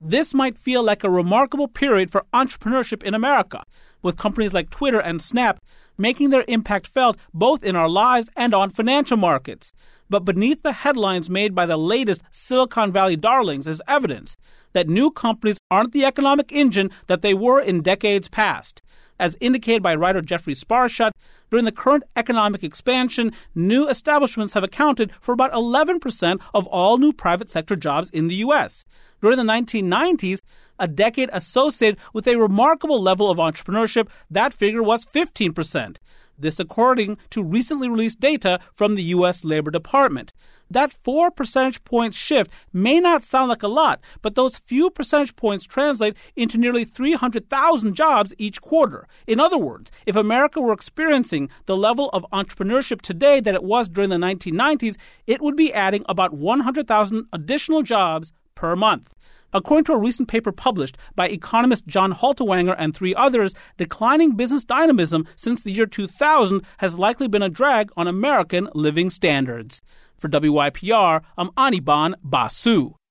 This might feel like a remarkable period for entrepreneurship in America, with companies like Twitter and Snap making their impact felt both in our lives and on financial markets. But beneath the headlines made by the latest Silicon Valley darlings is evidence that new companies aren't the economic engine that they were in decades past. As indicated by writer Jeffrey Sparshut, during the current economic expansion, new establishments have accounted for about 11% of all new private sector jobs in the U.S. During the 1990s, a decade associated with a remarkable level of entrepreneurship, that figure was 15%. This according to recently released data from the U.S. Labor Department. That 4 percentage point shift may not sound like a lot, but those few percentage points translate into nearly 300,000 jobs each quarter. In other words, if America were experiencing the level of entrepreneurship today that it was during the 1990s, it would be adding about 100,000 additional jobs per month. According to a recent paper published by economist John Halterwanger and 3 others, declining business dynamism since the year 2000 has likely been a drag on American living standards. For WYPR, I'm Anirban Basu.